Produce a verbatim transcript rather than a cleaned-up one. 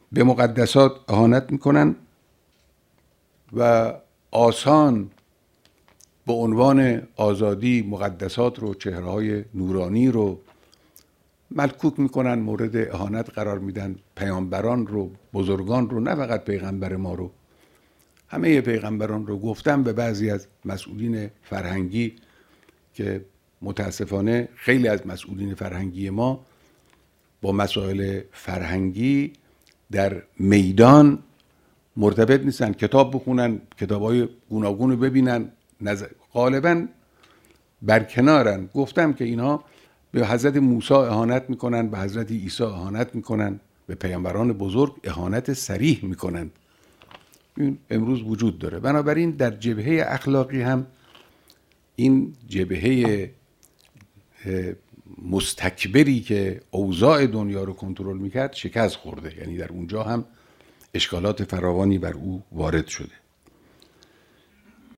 به مقدسات اهانت میکنن و آسان به عنوان آزادی مقدسات رو، چهره‌های نورانی رو ملکوک میکنن، مورد اهانت قرار میدن، پیامبران رو، بزرگان رو، نه فقط پیغمبر ما رو، همه پیغمبران رو. گفتم به بعضی از مسئولین فرهنگی که متاسفانه خیلی از مسئولین فرهنگی ما با مسائل فرهنگی در میدان مرتبط نیستن، کتاب بخونن، کتاب‌های گوناگون رو ببینن، نظر غالباً برکنارن. گفتم که اینها به حضرت موسی اهانت میکنن، به حضرت عیسی اهانت میکنن، به پیامبران بزرگ اهانت صریح میکنن. این امروز وجود داره. بنابراین در جبهه اخلاقی هم این جبهه مستکبری که اوضاع دنیا رو کنترل میکرد شکست خورده، یعنی در اونجا هم اشکالات فراوانی بر او وارد شده.